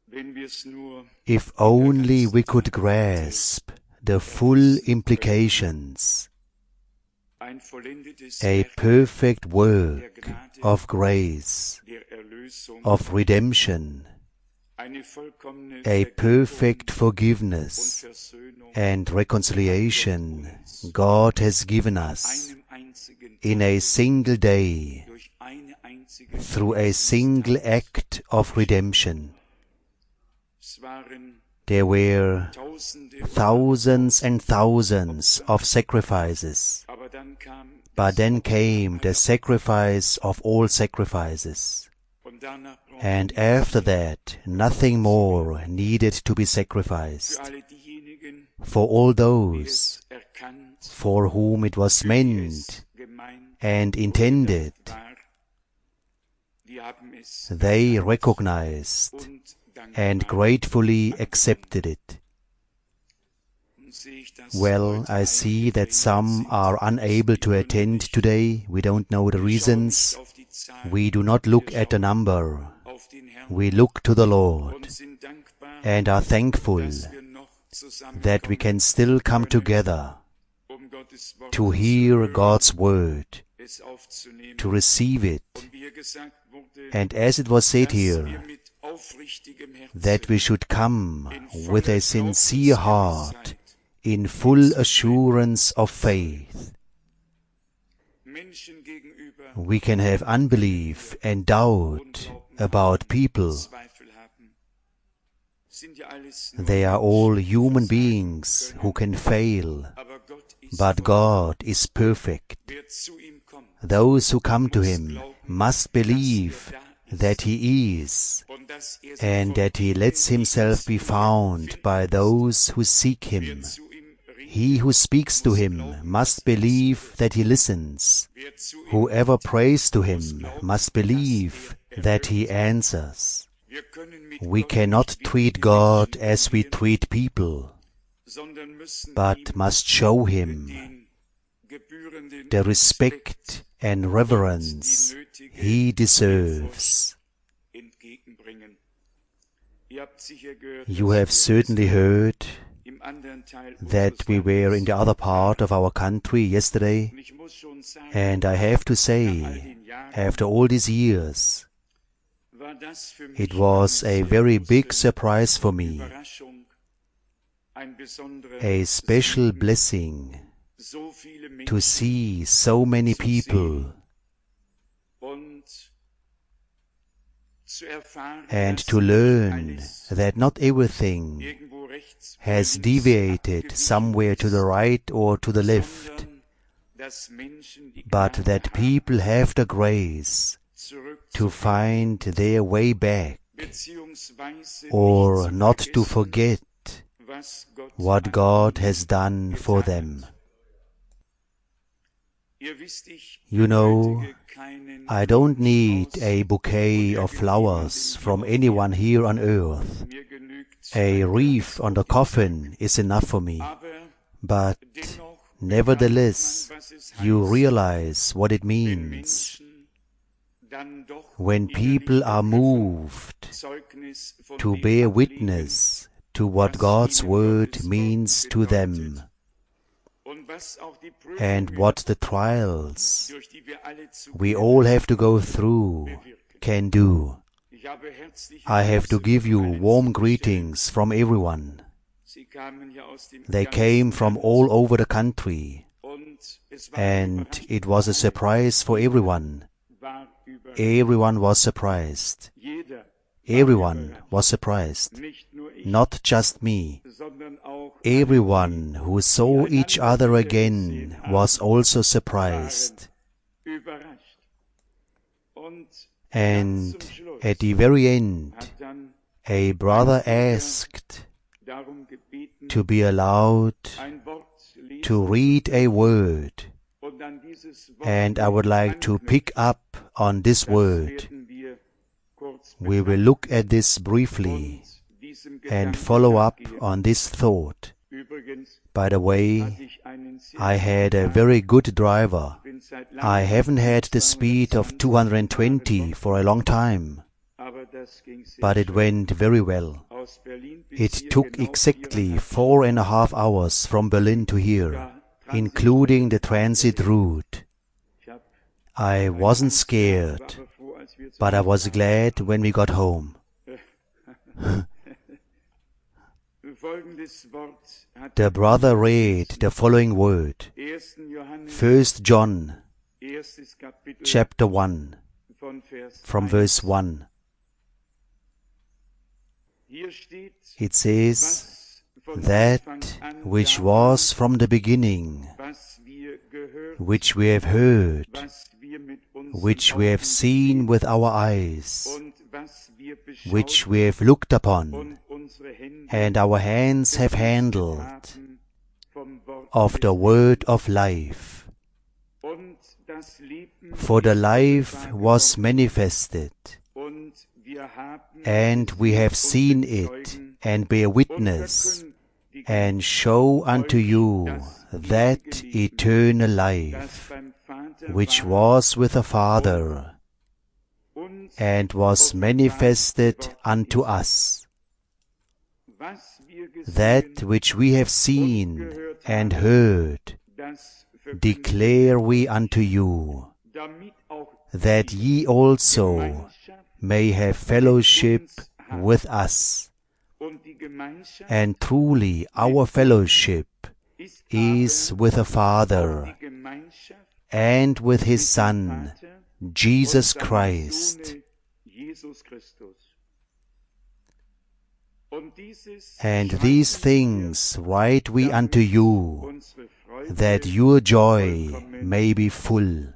If only we could grasp the full implications, a perfect work of grace, of redemption, a perfect forgiveness and reconciliation God has given us in a single day through a single act of redemption. There were thousands and thousands of sacrifices, but then came the sacrifice of all sacrifices. And after that, nothing more needed to be sacrificed. For all those for whom it was meant and intended, they recognized and gratefully accepted it. Well, I see that some are unable to attend today. We don't know the reasons. We do not look at the number. We look to the Lord and are thankful that we can still come together to hear God's word, to receive it. And as it was said here, that we should come with a sincere heart, in full assurance of faith. We can have unbelief and doubt about people. They are all human beings who can fail, but God is perfect. Those who come to Him must believe that He is, and that He lets Himself be found by those who seek Him. He who speaks to Him must believe that He listens. Whoever prays to Him must believe that He answers. We cannot treat God as we treat people, but must show Him the respect and reverence He deserves. You have certainly heard that we were in the other part of our country yesterday, and I have to say, after all these years, it was a very big surprise for me, a special blessing to see so many people and to learn that not everything has deviated somewhere to the right or to the left, but that people have the grace to find their way back, or not to forget what God has done for them. You know, I don't need a bouquet of flowers from anyone here on earth. A wreath on the coffin is enough for me. But nevertheless, you realize what it means when people are moved to bear witness to what God's word means to them, and what the trials we all have to go through can do. I have to give you warm greetings from everyone. They came from all over the country, and it was a surprise for everyone. Everyone was surprised. Everyone was surprised. Not just me. Everyone who saw each other again was also surprised. And at the very end, a brother asked to be allowed to read a word, and I would like to pick up on this word. We will look at this briefly and follow up on this thought. By the way, I had a very good driver. I haven't had the speed of 220 for a long time, but it went very well. It took exactly 4.5 hours from Berlin to here, including the transit route. I wasn't scared, but I was glad when we got home. The brother read the following word, 1 John chapter 1, from verse 1. It says, that which was from the beginning, which we have heard, which we have seen with our eyes, which we have looked upon, and our hands have handled, of the word of life. For the life was manifested, and we have seen it, and bear witness, and show unto you that eternal life, which was with the Father, and was manifested unto us. That which we have seen and heard, declare we unto you, that ye also may have fellowship with us. And truly our fellowship is with the Father and with His Son, Jesus Christ. And these things write we unto you, that your joy may be full.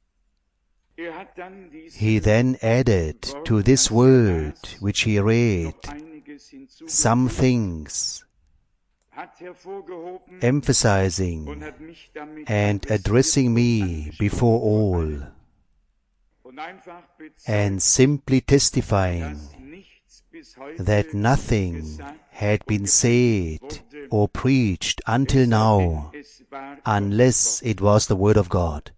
He then added to this word which he read some things, emphasizing and addressing me before all, and simply testifying that nothing had been said or preached until now unless it was the Word of God.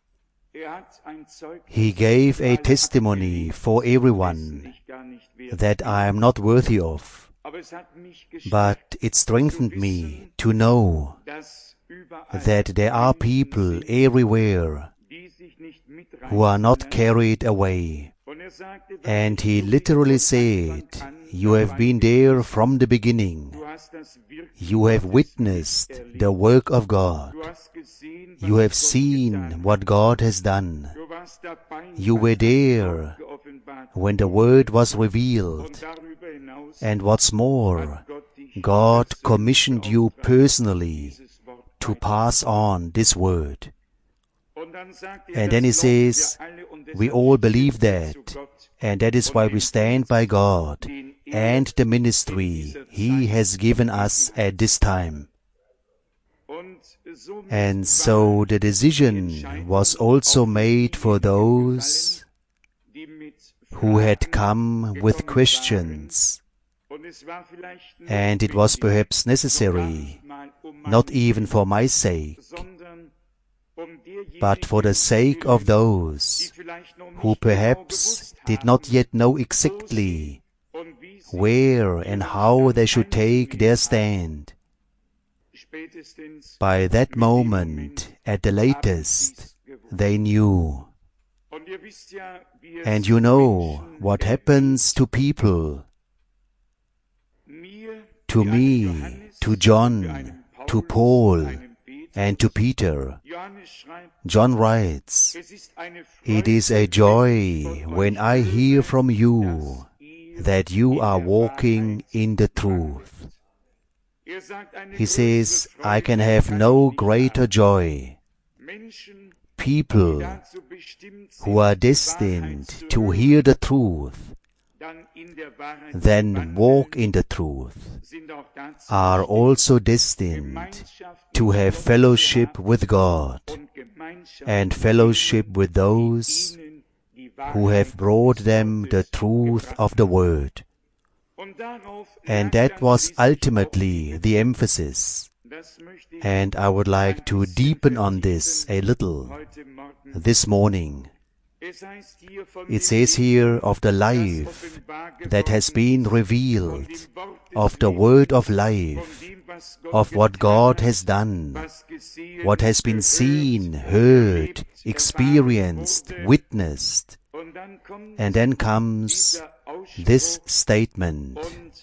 He gave a testimony for everyone that I am not worthy of, but it strengthened me to know that there are people everywhere who are not carried away. And he literally said, you have been there from the beginning. You have witnessed the work of God. You have seen what God has done. You were there when the Word was revealed. And what's more, God commissioned you personally to pass on this Word. And then he says, we all believe that, and that is why we stand by God and the ministry He has given us at this time. And so the decision was also made for those who had come with questions. And it was perhaps necessary, not even for my sake, but for the sake of those who perhaps did not yet know exactly where and how they should take their stand. By that moment, at the latest, they knew. And you know what happens to people, to me, to John, to Paul, and to Peter. John writes, it is a joy when I hear from you that you are walking in the truth. He says, I can have no greater joy. People who are destined to hear the truth, then walk in the truth, are also destined to have fellowship with God and fellowship with those who have brought them the truth of the Word. And that was ultimately the emphasis. And I would like to deepen on this a little this morning. It says here of the life that has been revealed, of the word of life, of what God has done, what has been seen, heard, experienced, witnessed. And then comes this statement: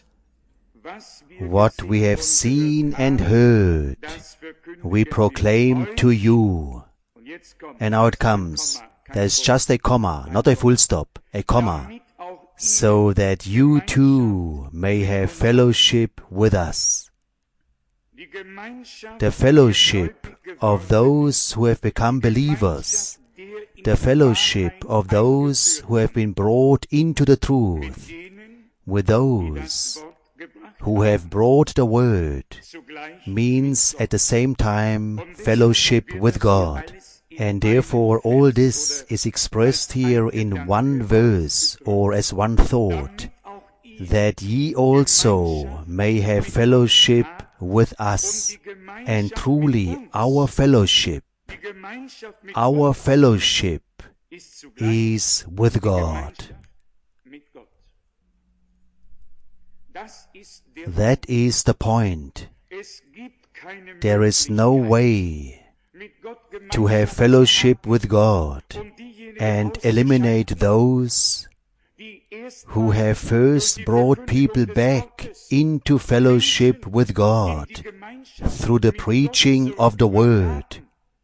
what we have seen and heard, we proclaim to you. And now it comes. There's just a comma, not a full stop, a comma, so that you too may have fellowship with us. The fellowship of those who have become believers, the fellowship of those who have been brought into the truth, with those who have brought the word, means at the same time fellowship with God. And therefore all this is expressed here in one verse, or as one thought, that ye also may have fellowship with us. And truly our fellowship is with God. That is the point. There is no way to have fellowship with God and eliminate those who have first brought people back into fellowship with God through the preaching of the Word.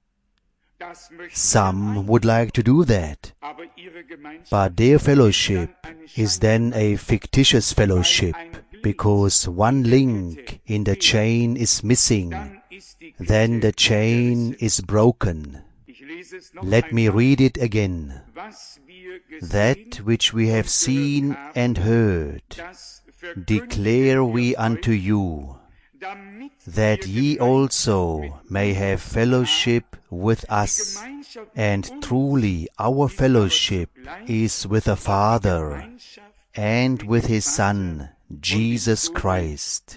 Some would like to do that, but their fellowship is then a fictitious fellowship, because one link in the chain is missing. Then the chain is broken. Let me read it again. That which we have seen and heard, declare we unto you, that ye also may have fellowship with us. And truly our fellowship is with the Father and with His Son, Jesus Christ.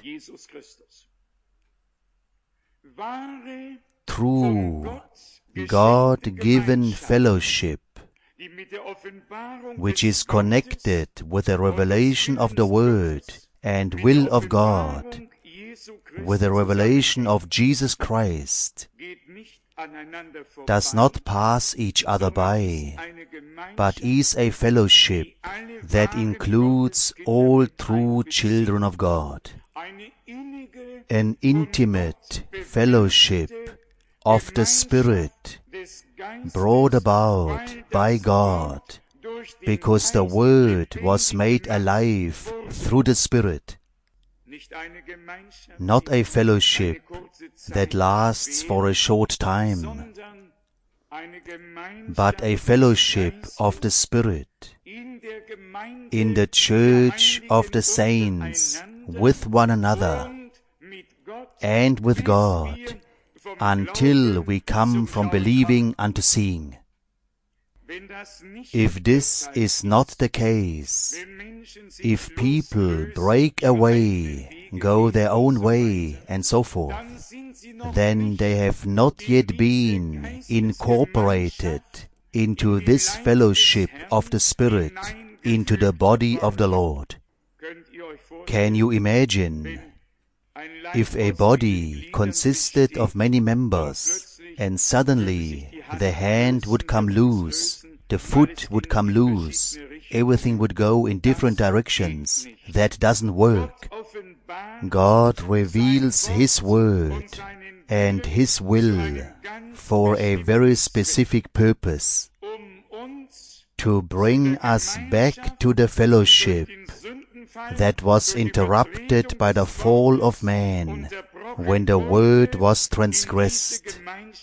True God-given fellowship, which is connected with the revelation of the Word and will of God, with the revelation of Jesus Christ, does not pass each other by, but is a fellowship that includes all true children of God. An intimate fellowship of the Spirit, brought about by God, because the Word was made alive through the Spirit. Not a fellowship that lasts for a short time, but a fellowship of the Spirit in the church of the saints, with one another and with God, until we come from believing unto seeing. If this is not the case, if people break away, go their own way, and so forth, then they have not yet been incorporated into this fellowship of the Spirit, into the body of the Lord. Can you imagine if a body consisted of many members, and suddenly the hand would come loose, the foot would come loose, everything would go in different directions? That doesn't work. God reveals His Word and His will for a very specific purpose, to bring us back to the fellowship that was interrupted by the fall of man, when the Word was transgressed.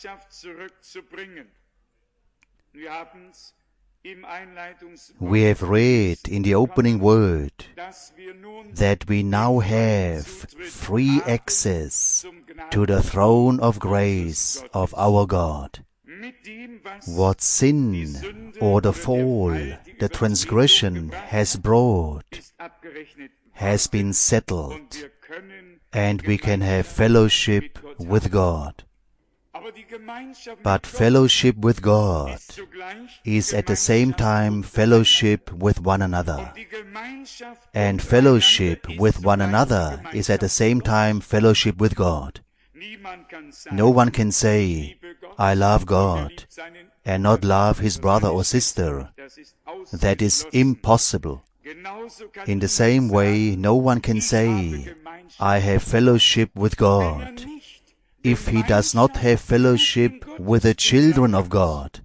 We have read in the opening word that we now have free access to the throne of grace of our God. What sin or the fall, the transgression has brought, has been settled, and we can have fellowship with God. But fellowship with God is at the same time fellowship with one another. And fellowship with one another is at the same time fellowship with God. No one can say, I love God, and not love his brother or sister. That is impossible. In the same way, no one can say, I have fellowship with God, if he does not have fellowship with the children of God.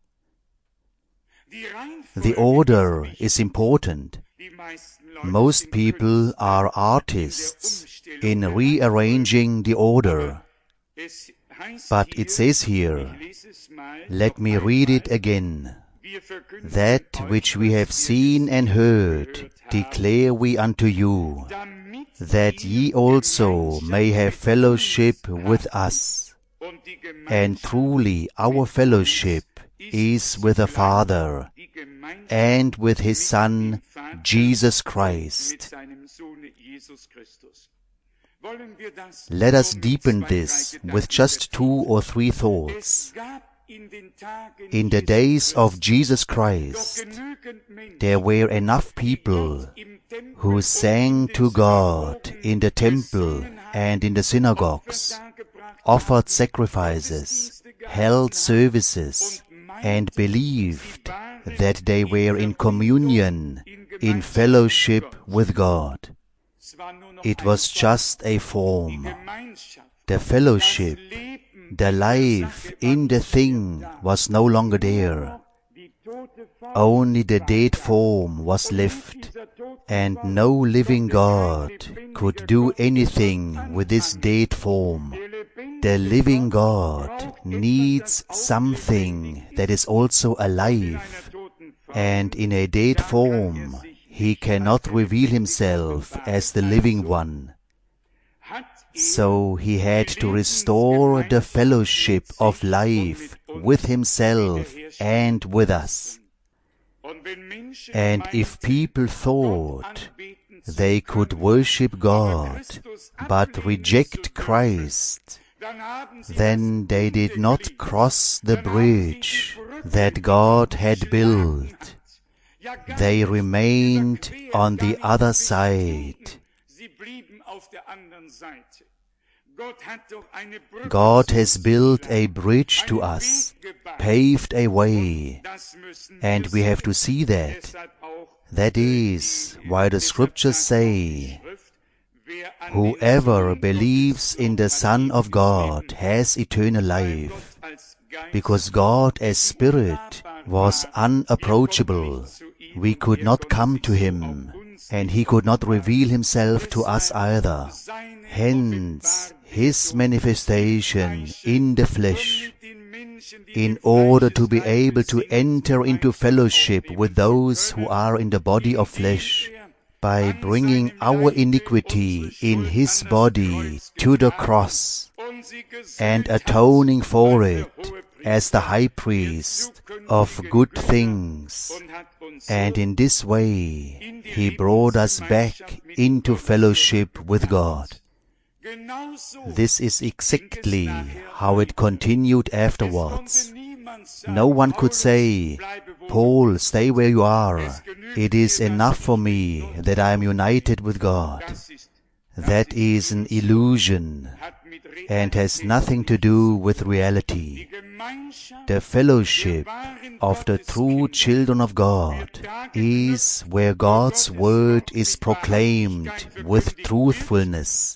The order is important. Most people are artists in rearranging the order. But it says here, let me read it again. That which we have seen and heard declare we unto you, that ye also may have fellowship with us. And truly our fellowship is with the Father and with his Son, Jesus Christ. Let us deepen this with just 2 or 3 thoughts. In the days of Jesus Christ, there were enough people who sang to God in the temple and in the synagogues, offered sacrifices, held services, and believed that they were in communion, in fellowship with God. It was just a form. The fellowship, the life in the thing was no longer there. Only the dead form was left, and no living God could do anything with this dead form. The living God needs something that is also alive, and in a dead form he cannot reveal himself as the living one. So he had to restore the fellowship of life with himself and with us. And if people thought they could worship God but reject Christ, then they did not cross the bridge that God had built. They remained on the other side. God has built a bridge to us, paved a way, and we have to see that. That is why the scriptures say, whoever believes in the Son of God has eternal life, because God as Spirit was unapproachable. We could not come to him, and he could not reveal himself to us either. Hence, his manifestation in the flesh, in order to be able to enter into fellowship with those who are in the body of flesh, by bringing our iniquity in his body to the cross, and atoning for it as the high priest of good things. And in this way he brought us back into fellowship with God. This is exactly how it continued afterwards. No one could say, Paul, stay where you are. It is enough for me that I am united with God. That is an illusion and has nothing to do with reality. The fellowship of the true children of God is where God's word is proclaimed with truthfulness.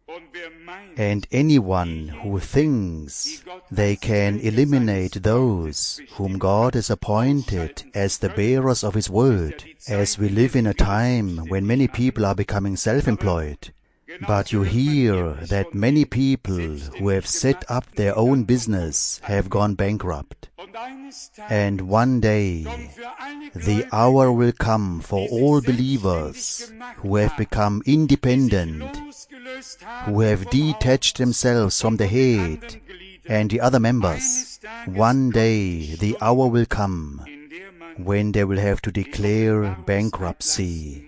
And anyone who thinks they can eliminate those whom God has appointed as the bearers of his word, as we live in a time when many people are becoming self-employed. But you hear that many people who have set up their own business have gone bankrupt. And one day, the hour will come for all believers who have become independent, who have detached themselves from the head and the other members. One day, the hour will come when they will have to declare bankruptcy.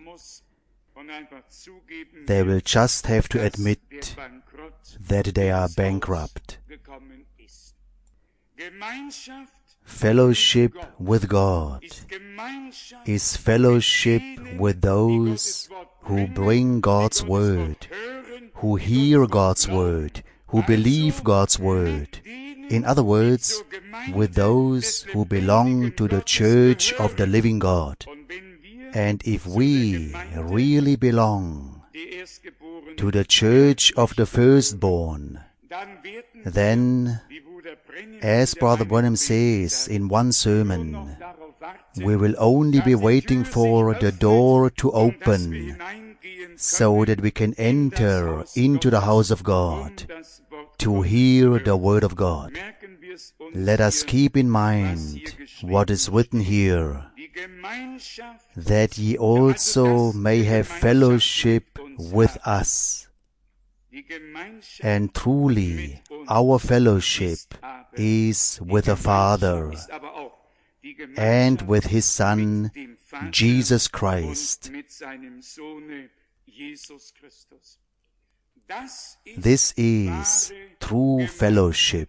They will just have to admit that they are bankrupt. Fellowship with God is fellowship with those who bring God's Word, who hear God's Word, who believe God's Word. In other words, with those who belong to the Church of the living God. And if we really belong to the Church of the firstborn, then, as Brother Branham says in one sermon, we will only be waiting for the door to open so that we can enter into the house of God to hear the Word of God. Let us keep in mind what is written here, that ye also may have fellowship with us. And truly, our fellowship is with the Father and with His Son, Jesus Christ. This is true fellowship.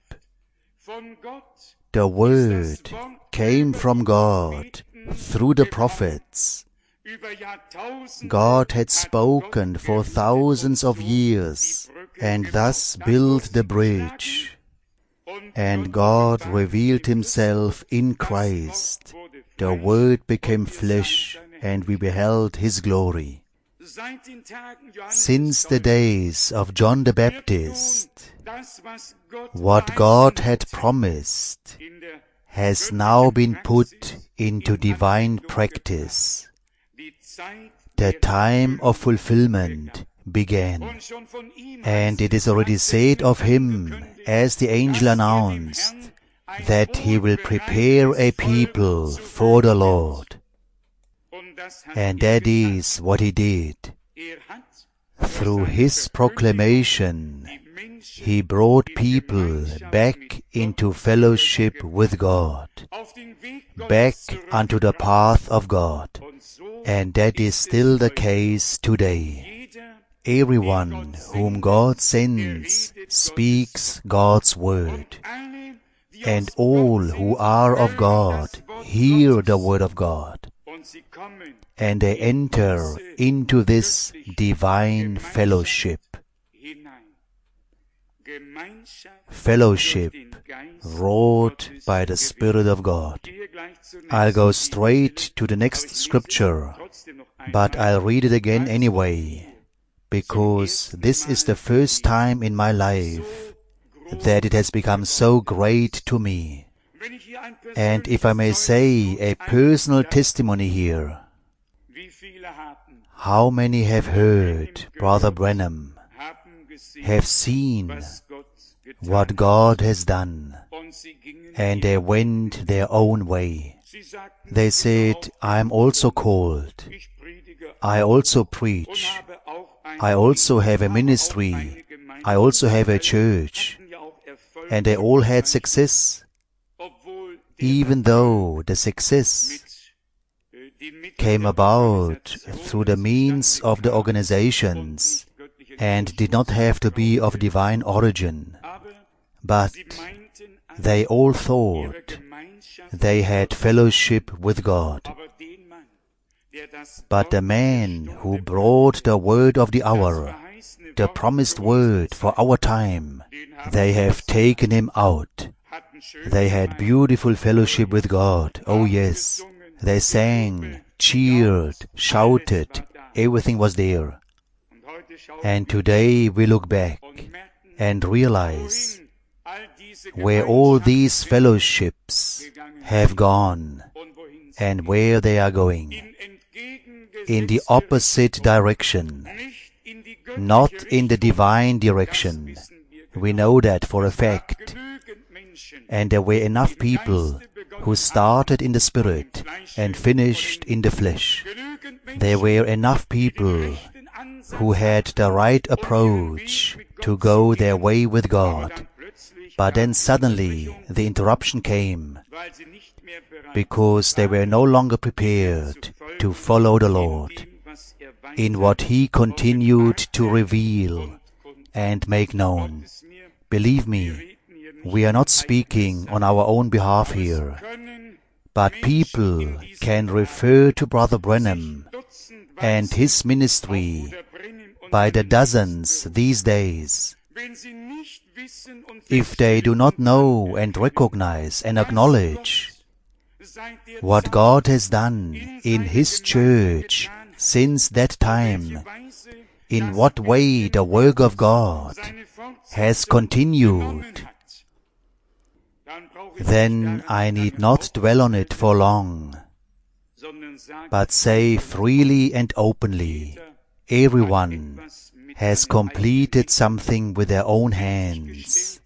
The Word came from God through the prophets. God had spoken for thousands of years and thus built the bridge. And God revealed Himself in Christ. The Word became flesh and we beheld His glory. Since the days of John the Baptist, what God had promised has now been put into divine practice. The time of fulfillment began, and it is already said of Him, as the angel announced, that He will prepare a people for the Lord. And that is what He did. Through His proclamation, He brought people back into fellowship with God, back unto the path of God. And that is still the case today. Everyone whom God sends speaks God's word. And all who are of God hear the word of God. And they enter into this divine fellowship. Fellowship wrought by the Spirit of God. I'll go straight to the next scripture, but I'll read it again anyway, because this is the first time in my life that it has become so great to me. And if I may say a personal testimony here, how many have heard Brother Branham, have seen what God has done, and they went their own way. They said, I am also called, I also preach, I also have a ministry, I also have a church, and they all had success, even though the success came about through the means of the organizations and did not have to be of divine origin. But they all thought they had fellowship with God. But the man who brought the word of the hour, the promised word for our time, they have taken him out. They had beautiful fellowship with God. Oh yes, they sang, cheered, shouted, everything was there. And today we look back and realize where all these fellowships have gone and where they are going. In the opposite direction, not in the divine direction. We know that for a fact. And there were enough people who started in the Spirit and finished in the flesh. There were enough people who had the right approach to go their way with God. But then suddenly the interruption came because they were no longer prepared to follow the Lord in what He continued to reveal and make known. Believe me, We are not speaking on our own behalf here, but people can refer to Brother Branham and his ministry by the dozens these days. If they do not know and recognize and acknowledge what God has done in His church since that time, in what way the work of God has continued, then I need not dwell on it for long, but say freely and openly, everyone has completed something with their own hands,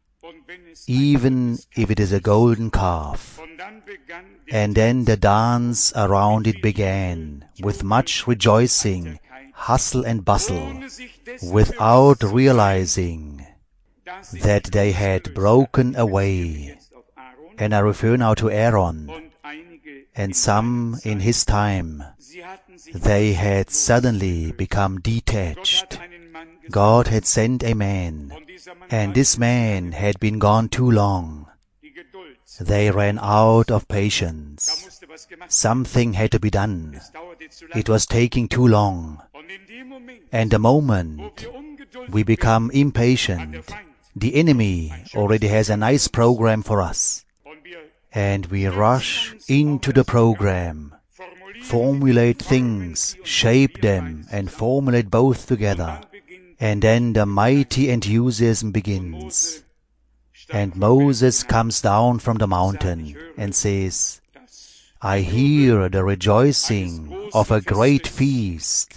even if it is a golden calf. And then the dance around it began, with much rejoicing, hustle and bustle, without realizing that they had broken away. And I refer now to Aaron, and some in his time, they had suddenly become detached. God had sent a man, and this man had been gone too long. They ran out of patience. Something had to be done. It was taking too long. And the moment we become impatient, the enemy already has a nice program for us. And we rush into the program, formulate things, shape them, and formulate both together. And then the mighty enthusiasm begins. And Moses comes down from the mountain and says, I hear the rejoicing of a great feast.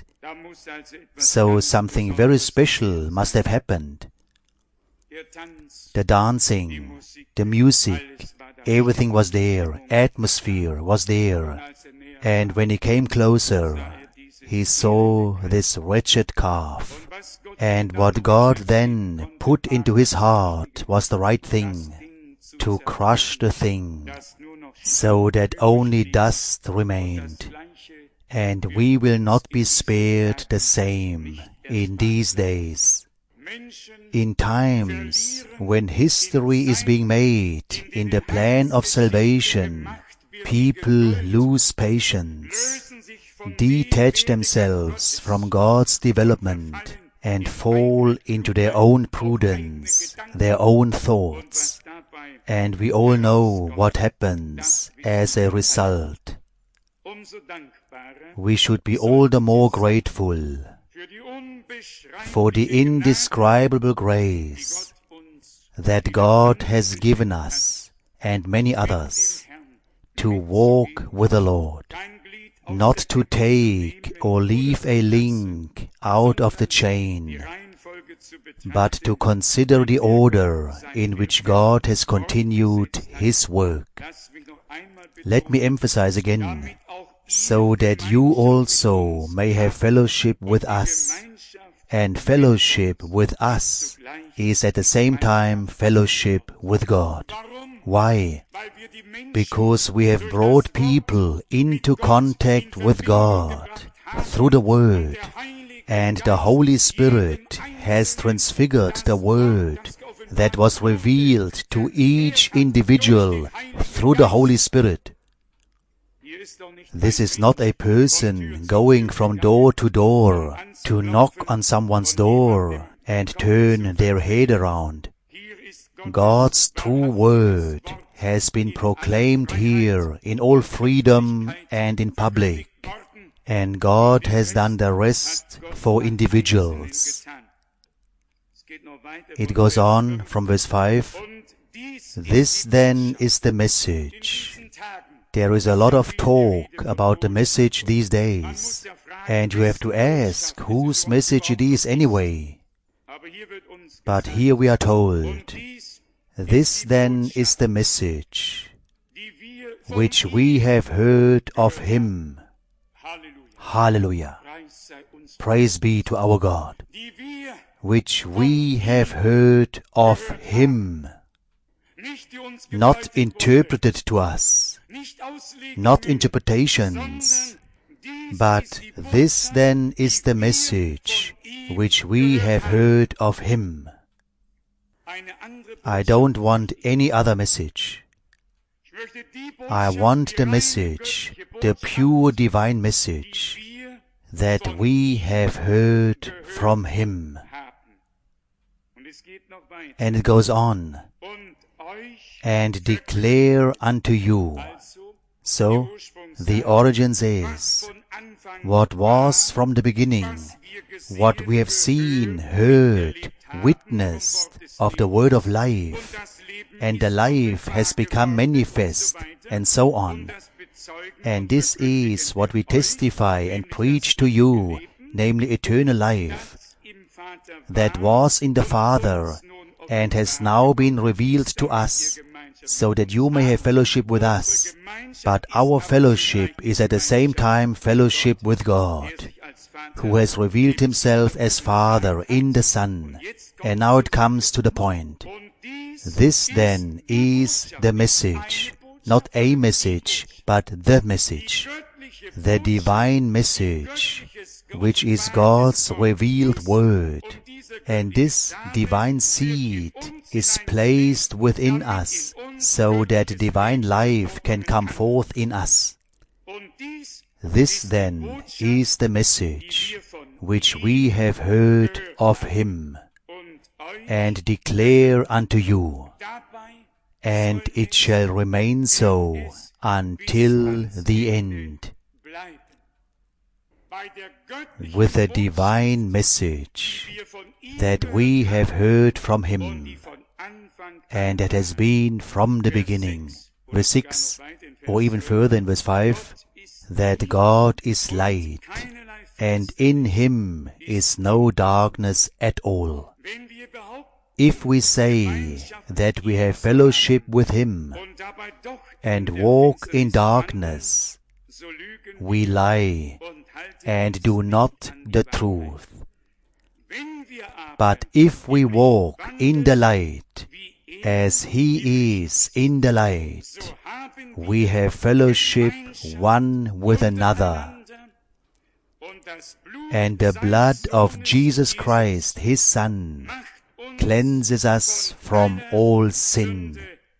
So something very special must have happened. The dancing, the music, everything was there, atmosphere was there. And when he came closer, he saw this wretched calf. And what God then put into his heart was the right thing, to crush the thing, so that only dust remained. And we will not be spared the same in these days. In times when history is being made in the plan of salvation, people lose patience, detach themselves from God's development, and fall into their own prudence, their own thoughts. And we all know what happens as a result. We should be all the more grateful for the indescribable grace that God has given us and many others to walk with the Lord, not to take or leave a link out of the chain, but to consider the order in which God has continued His work. Let me emphasize again, so that you also may have fellowship with us. And fellowship with us is at the same time fellowship with God. Why? Because we have brought people into contact with God through the Word, and the Holy Spirit has transfigured the Word that was revealed to each individual through the Holy Spirit. This is not a person going from door to door to knock on someone's door and turn their head around. God's true Word has been proclaimed here in all freedom and in public, and God has done the rest for individuals. It goes on from verse 5. This then is the message. There is a lot of talk about the message these days, and you have to ask whose message it is anyway. But here we are told, this then is the message which we have heard of Him. Hallelujah. Praise be to our God. Which we have heard of Him. Not interpreted to us, not interpretations, but this then is the message which we have heard of Him. I don't want any other message. I want the message, the pure divine message that we have heard from Him. And it goes on, and declare unto you. So, the origin says, what was from the beginning, what we have seen, heard, witnessed of the word of life, and the life has become manifest, and so on. And this is what we testify and preach to you, namely eternal life, that was in the Father, and has now been revealed to us, so that you may have fellowship with us. But our fellowship is at the same time fellowship with God, who has revealed Himself as Father in the Son. And now it comes to the point. This then is the message, not a message, but the message, the divine message, which is God's revealed word. And this divine seed is placed within us, so that divine life can come forth in us. This then is the message which we have heard of Him, and declare unto you, and it shall remain so until the end. With the divine message that we have heard from Him, and that has been from the beginning. Verse 6, or even further in verse 5, that God is light, and in Him is no darkness at all. If we say that we have fellowship with Him, and walk in darkness, we lie, and do not the truth. But if we walk in the light, as He is in the light, we have fellowship one with another. And the blood of Jesus Christ, His Son, cleanses us from all sin.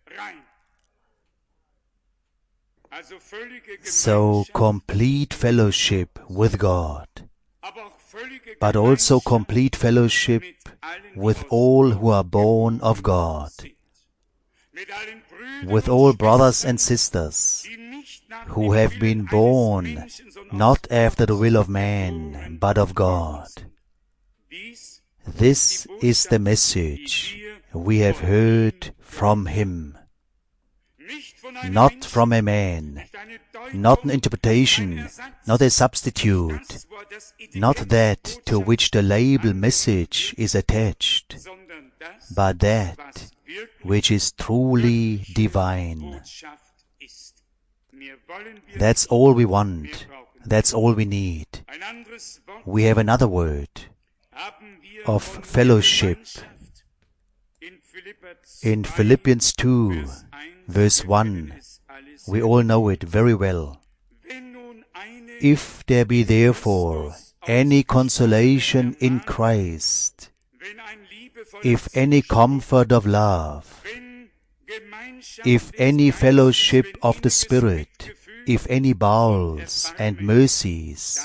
So complete fellowship with God, but also complete fellowship with all who are born of God, with all brothers and sisters who have been born not after the will of man, but of God. This is the message we have heard from Him, not from a man, not an interpretation, not a substitute, not that to which the label message is attached, but that which is truly divine. That's all we want. That's all we need. We have another word of fellowship. In Philippians 2, verse 1, we all know it very well. If there be therefore any consolation in Christ, if any comfort of love, if any fellowship of the Spirit, if any bowels and mercies,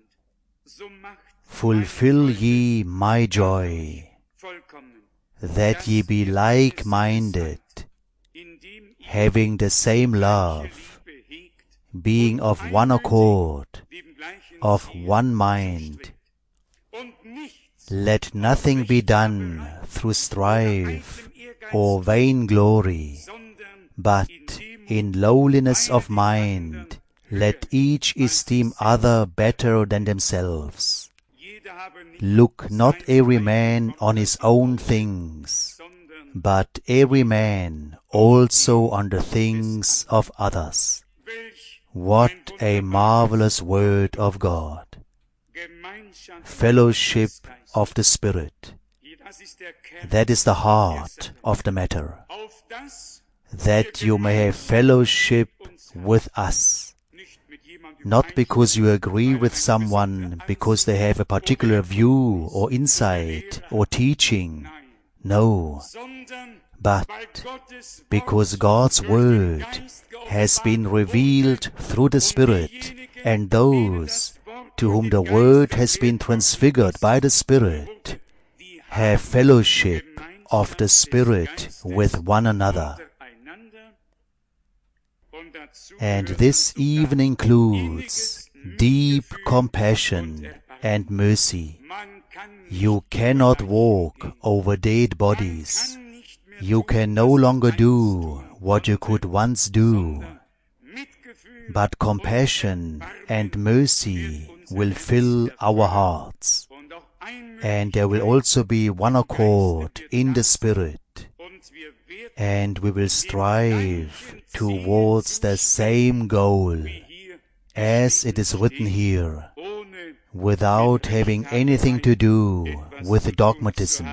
fulfill ye my joy, that ye be like-minded, having the same love, being of one accord, of one mind. Let nothing be done through strife or vainglory, but in lowliness of mind let each esteem other better than themselves. Look not every man on his own things, but every man also on the things of others. What a marvelous word of God! Fellowship of the Spirit. That is the heart of the matter. That you may have fellowship with us. Not because you agree with someone, because they have a particular view or insight or teaching. No, but because God's Word has been revealed through the Spirit, and those to whom the Word has been transfigured by the Spirit have fellowship of the Spirit with one another. And this even includes deep compassion and mercy. You cannot walk over dead bodies. You can no longer do what you could once do. But compassion and mercy will fill our hearts. And there will also be one accord in the Spirit. And we will strive towards the same goal, as it is written here, without having anything to do with dogmatism.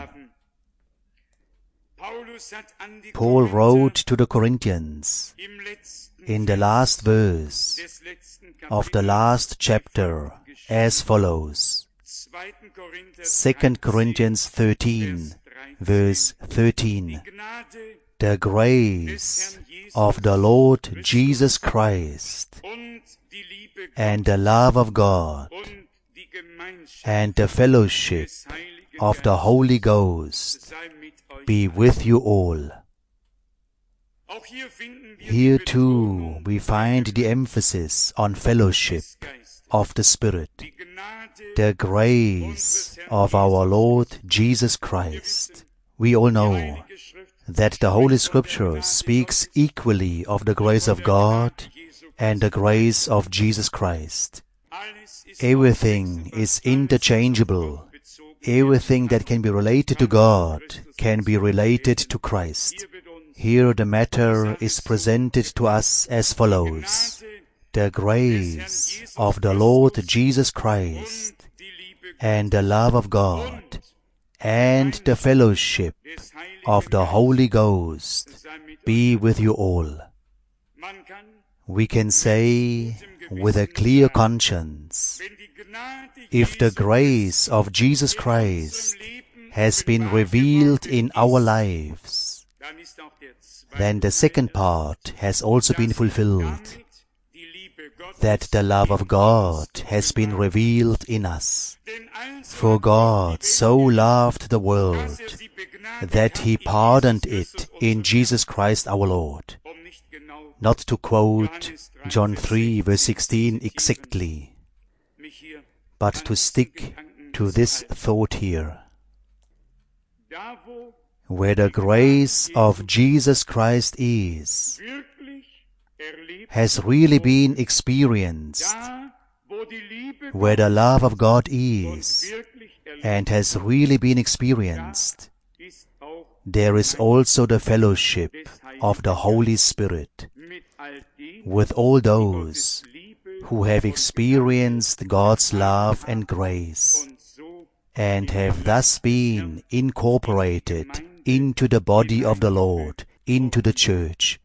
Paul wrote to the Corinthians in the last verse of the last chapter as follows. 2 Corinthians 13, verse 13. The grace of the Lord Jesus Christ and the love of God and the fellowship of the Holy Ghost be with you all. Here too we find the emphasis on fellowship of the Spirit, the grace of our Lord Jesus Christ. We all know that the Holy Scripture speaks equally of the grace of God and the grace of Jesus Christ. Everything is interchangeable. Everything that can be related to God can be related to Christ. Here the matter is presented to us as follows. The grace of the Lord Jesus Christ and the love of God and the fellowship of the Holy Ghost be with you all. We can say with a clear conscience, if the grace of Jesus Christ has been revealed in our lives, then the second part has also been fulfilled, that the love of God has been revealed in us. For God so loved the world that He pardoned it in Jesus Christ our Lord. Not to quote John 3 verse 16 exactly, but to stick to this thought here. Where the grace of Jesus Christ has really been experienced, where the love of God is and has really been experienced, there is also the fellowship of the Holy Spirit with all those who have experienced God's love and grace and have thus been incorporated into the body of the Lord, into the church.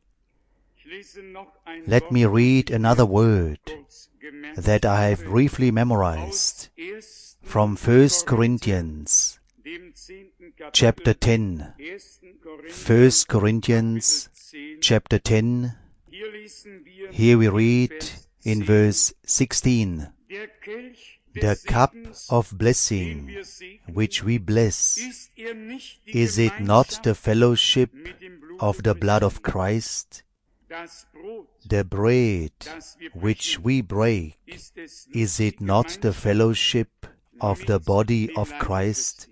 Let me read another word that I have briefly memorized from 1 Corinthians chapter 10. 1 Corinthians chapter 10. Here we read in verse 16, the cup of blessing which we bless, is it not the fellowship of the blood of Christ? The bread which we break, is it not the fellowship of the body of Christ?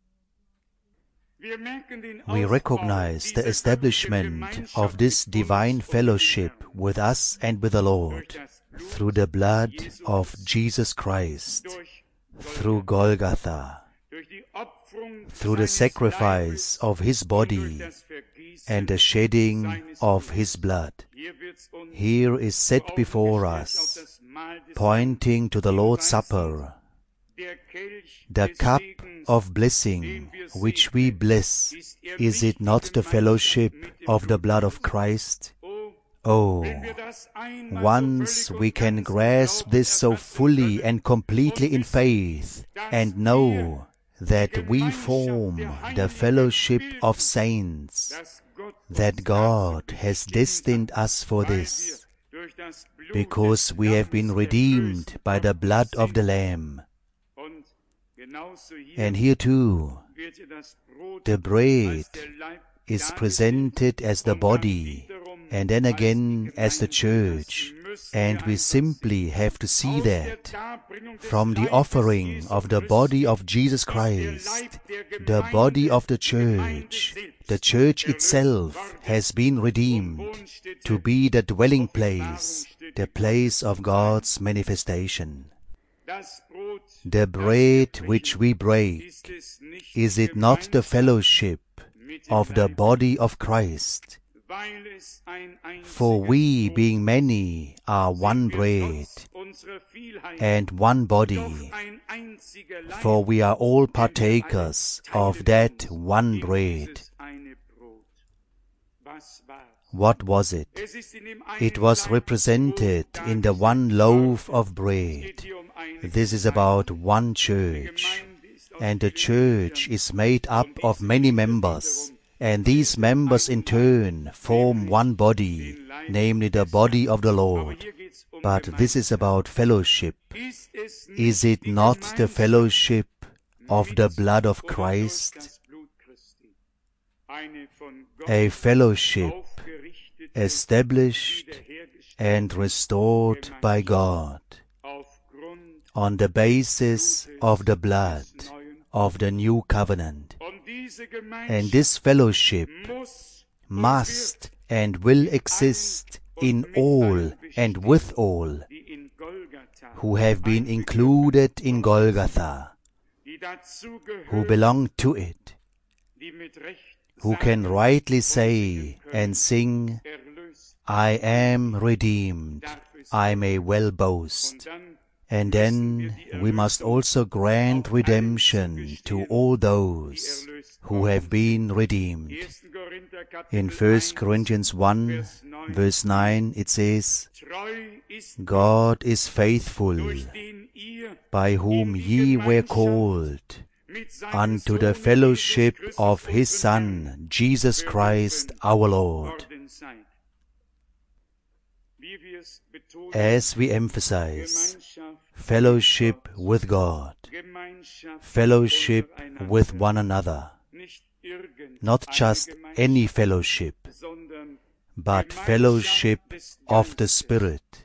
We recognize the establishment of this divine fellowship with us and with the Lord through the blood of Jesus Christ, through Golgotha, through the sacrifice of His body and the shedding of His blood. Here is set before us, pointing to the Lord's Supper, the cup of blessing which we bless, is it not the fellowship of the blood of Christ? Oh, once we can grasp this so fully and completely in faith and know that we form the fellowship of saints, that God has destined us for this, because we have been redeemed by the blood of the Lamb. And here too, the bread is presented as the body, and then again as the church, and we simply have to see that from the offering of the body of Jesus Christ, the body of the church itself has been redeemed to be the dwelling place, the place of God's manifestation. The bread which we break, is it not the fellowship of the body of Christ? For we, being many, are one bread and one body, for we are all partakers of that one bread. What was it? It was represented in the one loaf of bread. This is about one church, and the church is made up of many members, and these members in turn form one body, namely the body of the Lord. But this is about fellowship. Is it not the fellowship of the blood of Christ? A fellowship established and restored by God on the basis of the blood of the new covenant. And this fellowship must and will exist in all and with all who have been included in Golgotha, who belong to it, who can rightly say and sing, I am redeemed, I may well boast. And then we must also grant redemption to all those who have been redeemed. In 1 Corinthians 1, verse 9, it says, God is faithful, by whom ye were called, unto the fellowship of His Son, Jesus Christ our Lord. As we emphasize, fellowship with God, fellowship with one another, not just any fellowship, but fellowship of the Spirit,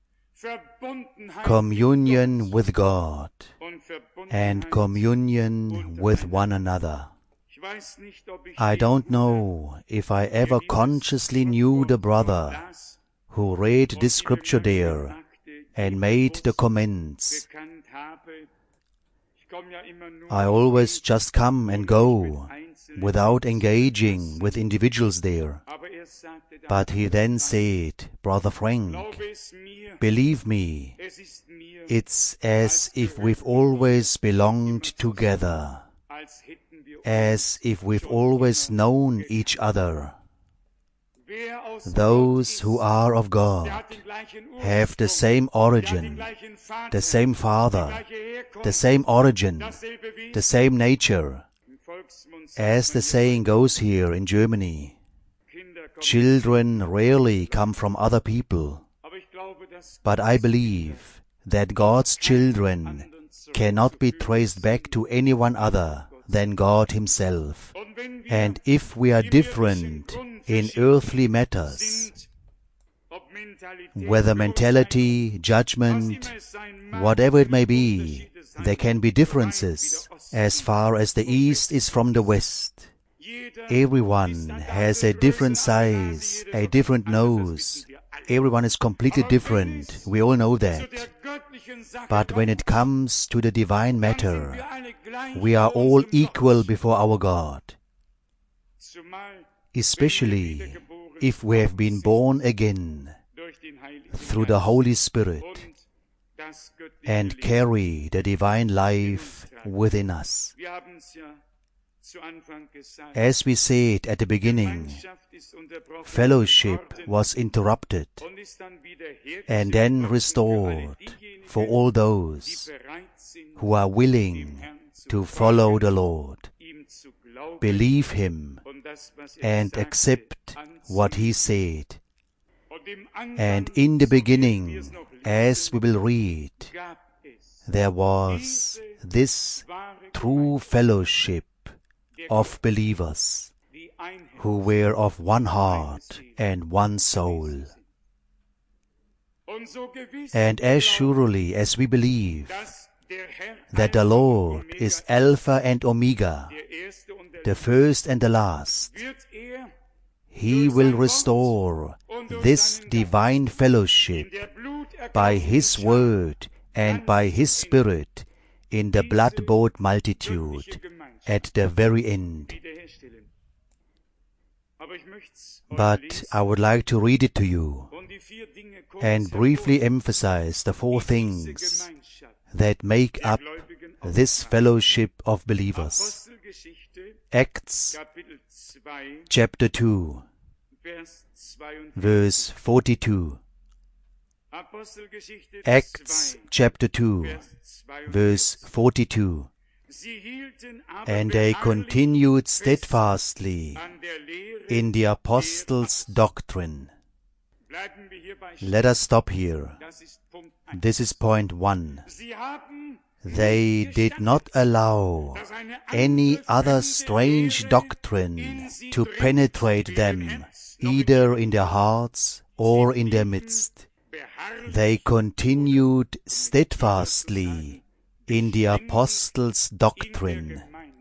communion with God, and communion with one another. I don't know if I ever consciously knew the brother who read this scripture there and made the comments. I always just come and go without engaging with individuals there. But he then said, Brother Frank, believe me, it's as if we've always belonged together, as if we've always known each other. Those who are of God have the same origin, the same Father, the same origin, the same nature. As the saying goes here in Germany, children rarely come from other people. But I believe that God's children cannot be traced back to anyone other than God Himself. And if we are different in earthly matters, whether mentality, judgment, whatever it may be, there can be differences as far as the East is from the West. Everyone has a different size, a different nose. Everyone is completely different. We all know that. But when it comes to the divine matter, we are all equal before our God. Especially if we have been born again through the Holy Spirit and carry the divine life within us. As we said at the beginning, fellowship was interrupted and then restored for all those who are willing to follow the Lord, believe Him, and accept what He said. And in the beginning, as we will read, there was this true fellowship of believers who were of one heart and one soul. And as surely as we believe that the Lord is Alpha and Omega, the first and the last, He will restore this divine fellowship by His Word and by His Spirit in the blood-bought multitude at the very end. But I would like to read it to you and briefly emphasize the four things that make up this fellowship of believers. Acts chapter 2, verse 42. Acts chapter 2, verse 42. And they continued steadfastly in the apostles' doctrine. Let us stop here. This is point 1. They did not allow any other strange doctrine to penetrate them, either in their hearts or in their midst. They continued steadfastly in the apostles' doctrine.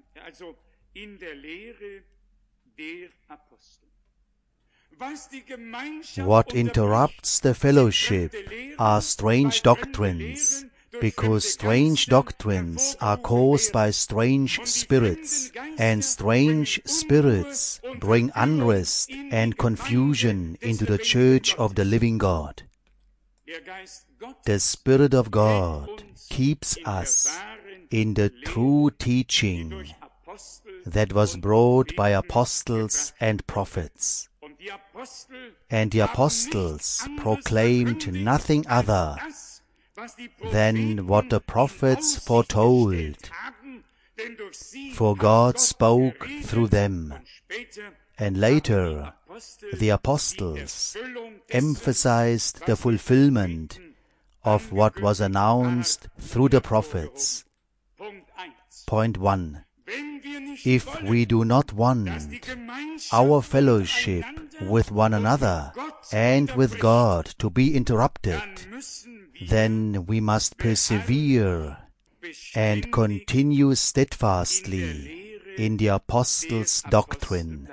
What interrupts the fellowship are strange doctrines, because strange doctrines are caused by strange spirits, and strange spirits bring unrest and confusion into the church of the living God. The Spirit of God keeps us in the true teaching that was brought by apostles and prophets. And the apostles proclaimed nothing other than what the prophets foretold, for God spoke through them. And later, the apostles emphasized the fulfillment of what was announced through the prophets. Point 1. If we do not want our fellowship with one another and with God to be interrupted, then we must persevere and continue steadfastly in the apostles' doctrine.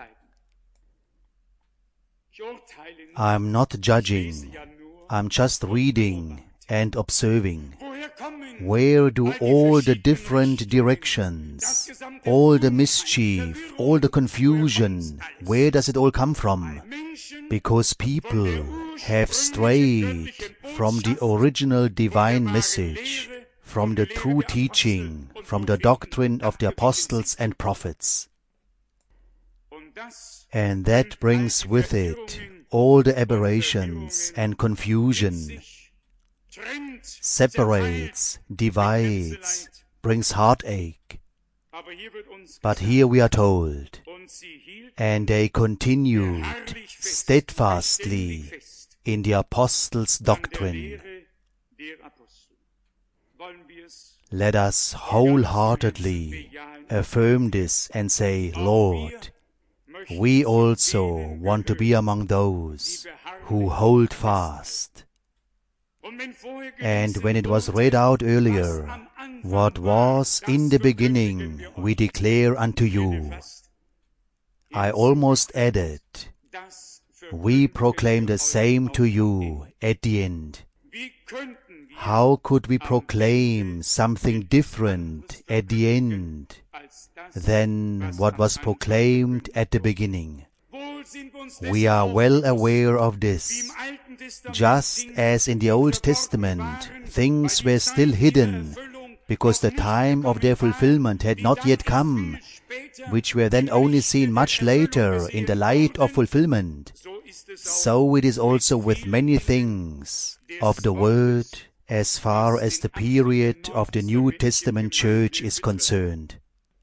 I'm not judging, I'm just reading and observing. Where do all the different directions, all the mischief, all the confusion, where does it all come from? Because people have strayed from the original divine message, from the true teaching, from the doctrine of the apostles and prophets. And that brings with it all the aberrations and confusion, separates, divides, brings heartache. But here we are told, and they continued steadfastly in the apostles' doctrine. Let us wholeheartedly affirm this and say, Lord, we also want to be among those who hold fast. And when it was read out earlier, what was in the beginning we declare unto you, I almost added, we proclaim the same to you at the end. How could we proclaim something different at the end than what was proclaimed at the beginning? We are well aware of this. Just as in the Old Testament, things were still hidden because the time of their fulfillment had not yet come, which were then only seen much later in the light of fulfillment. So it is also with many things of the Word as far as the period of the New Testament Church is concerned.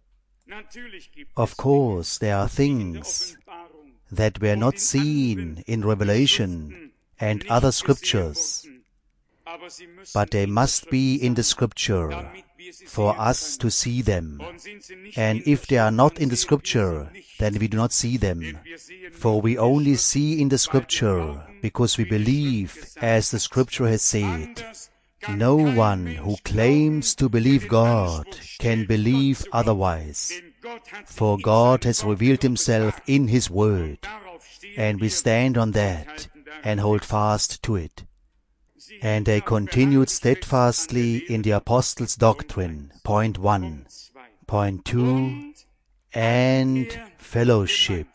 Of course, there are things that were not seen in Revelation and other scriptures, but they must be in the scripture for us to see them. And if they are not in the scripture, then we do not see them. For we only see in the scripture because we believe as the scripture has said. No one who claims to believe God can believe otherwise. For God has revealed himself in his word, and we stand on that and hold fast to it. And they continued steadfastly in the apostles' doctrine, point 1. Point 2, and fellowship.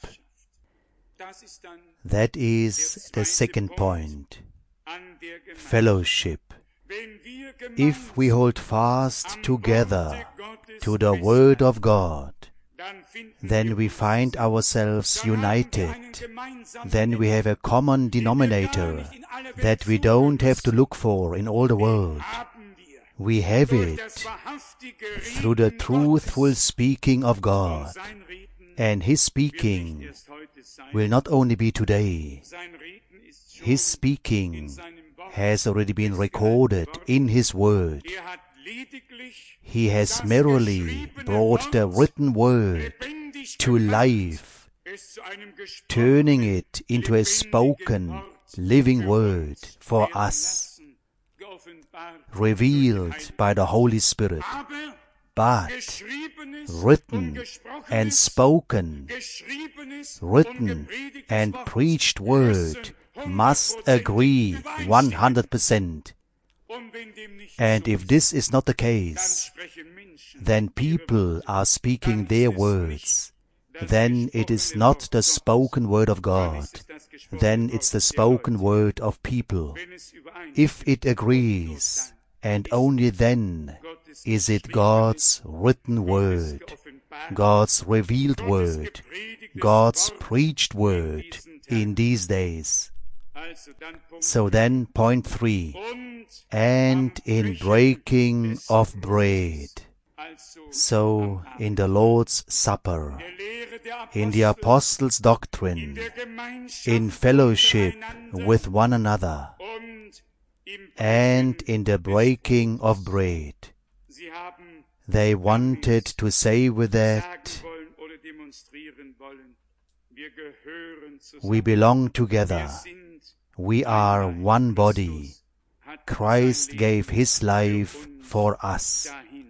That is the second point. Fellowship. If we hold fast together to the Word of God, then we find ourselves united. Then we have a common denominator that we don't have to look for in all the world. We have it through the truthful speaking of God. And His speaking will not only be today. His speaking has already been recorded in His Word. He has merely brought the written Word to life, turning it into a spoken, living Word for us, revealed by the Holy Spirit. But written and spoken, written and preached Word must agree 100%. And if this is not the case, then people are speaking their words. Then it is not the spoken word of God. Then it's the spoken word of people. If it agrees, and only then is it God's written word, God's revealed word, God's preached word in these days. So then, point 3, and in breaking of bread. So in the Lord's Supper, in the Apostles' doctrine, in fellowship with one another, and in the breaking of bread. They wanted to say with that, we belong together. We are one body. Christ gave His life for us.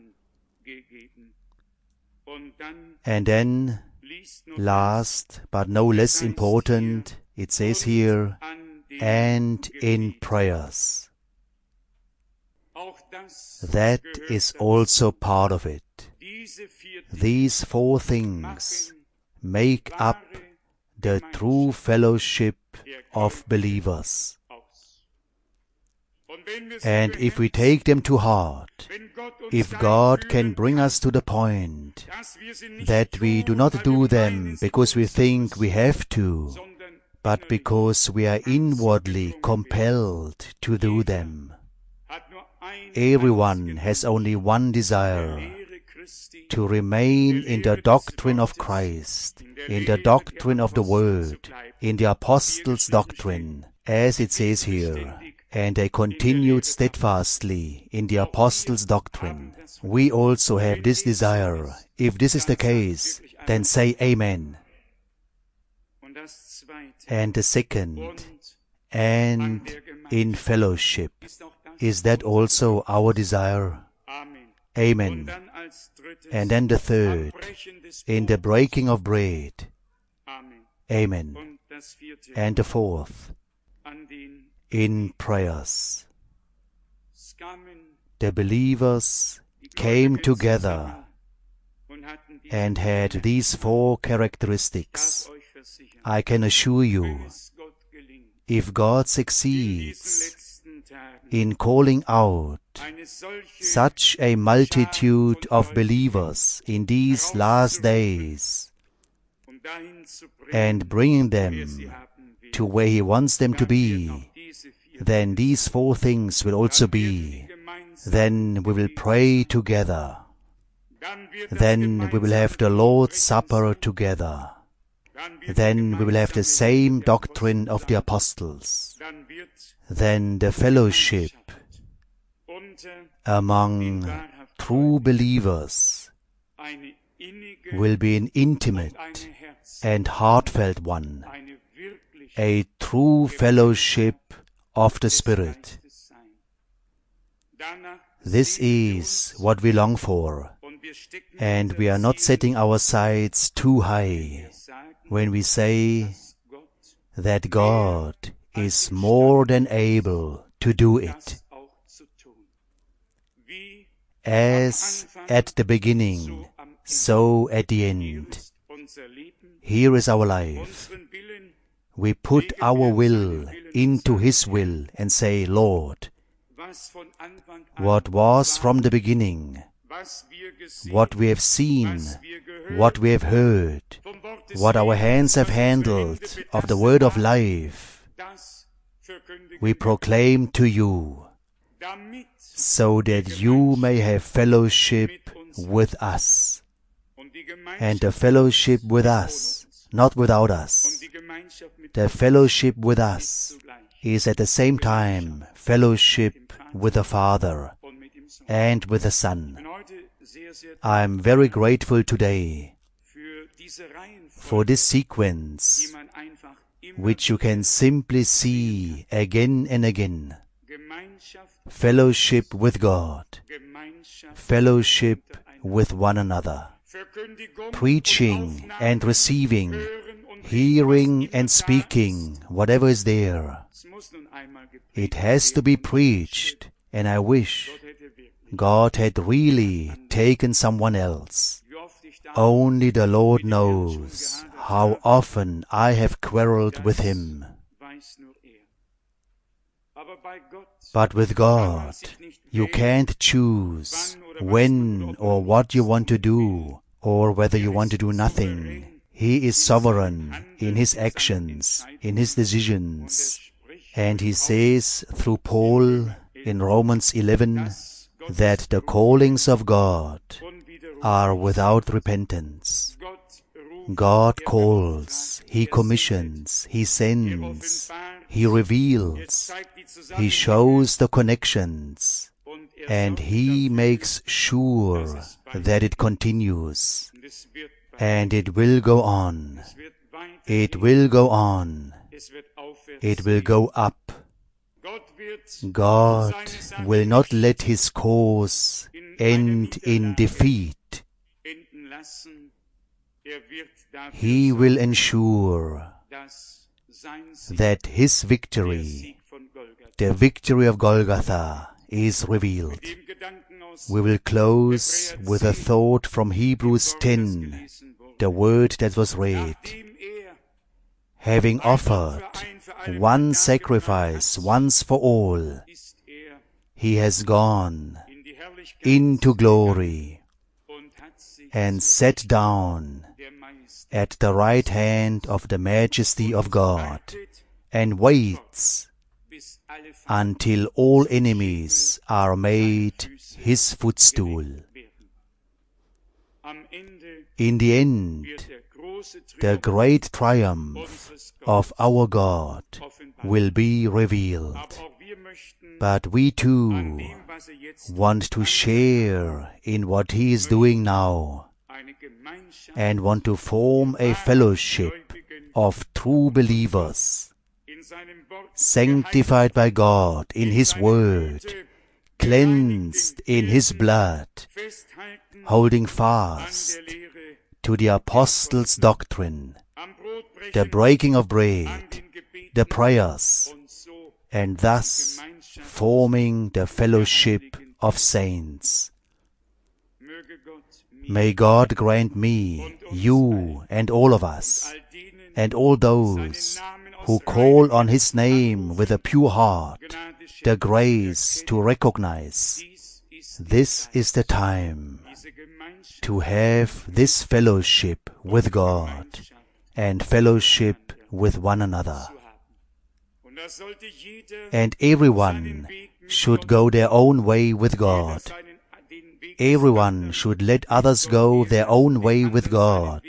And then, last but no less important, it says here, and in prayers. That is also part of it. These 4 things make up the true fellowship of believers. And if we take them to heart, if God can bring us to the point that we do not do them because we think we have to, but because we are inwardly compelled to do them. Everyone has only one desire, to remain in the doctrine of Christ, in the doctrine of the Word, in the Apostles' doctrine, as it says here. And they continued steadfastly in the Apostles' doctrine. We also have this desire. If this is the case, then say Amen. And the second, and in fellowship. Is that also our desire? Amen. And then the third, in the breaking of bread. Amen. And the fourth, in prayers. The believers came together and had these 4 characteristics. I can assure you, if God succeeds in calling out such a multitude of believers in these last days and bringing them to where He wants them to be, then these four things will also be. Then we will pray together. Then we will have the Lord's Supper together. Then we will have the same doctrine of the apostles. Then the fellowship among true believers will be an intimate and heartfelt one, a true fellowship of the Spirit. This is what we long for, and we are not setting our sights too high when we say that God is more than able to do it. As at the beginning, so at the end. Here is our life. We put our will into His will and say, Lord, what was from the beginning, what we have seen, what we have heard, what our hands have handled of the word of life, we proclaim to you, so that you may have fellowship with us. And the fellowship with us, not without us. The fellowship with us is at the same time fellowship with the Father and with the Son. I am very grateful today for this sequence, which you can simply see again and again. Fellowship with God, fellowship with one another, preaching and receiving, hearing and speaking, whatever is there. It has to be preached, and I wish God had really taken someone else. Only the Lord knows how often I have quarreled with Him. But with God, you can't choose when or what you want to do, or whether you want to do nothing. He is sovereign in His actions, in His decisions. And He says through Paul in Romans 11 that the callings of God are without repentance. God calls, He commissions, He sends, He reveals, He shows the connections, and He makes sure that it continues. And it will go on. It will go on. It will go up. God will not let His cause end in defeat. He will ensure that His victory, the victory of Golgotha, is revealed. We will close with a thought from Hebrews 10, the word that was read. Having offered one sacrifice once for all, He has gone into glory and sat down at the right hand of the majesty of God, and waits until all enemies are made His footstool. In the end, the great triumph of our God will be revealed. But we too want to share in what He is doing now, and want to form a fellowship of true believers, sanctified by God in His Word, cleansed in His blood, holding fast to the apostles' doctrine, the breaking of bread, the prayers, and thus forming the fellowship of saints. May God grant me, you, and all of us, and all those who call on His name with a pure heart, the grace to recognize this is the time to have this fellowship with God and fellowship with one another. And everyone should go their own way with God. Everyone should let others go their own way with God.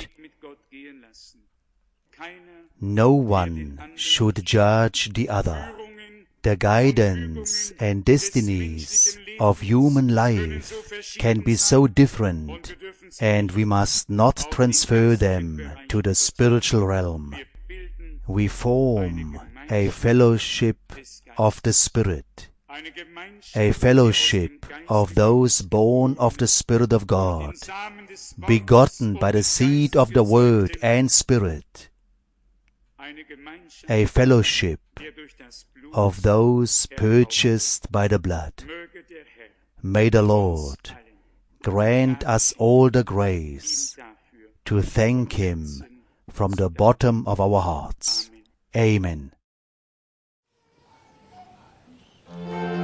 No one should judge the other. The guidance and destinies of human life can be so different, and we must not transfer them to the spiritual realm. We form a fellowship of the Spirit, a fellowship of those born of the Spirit of God, begotten by the seed of the Word and Spirit, a fellowship of those purchased by the blood. May the Lord grant us all the grace to thank Him from the bottom of our hearts. Amen.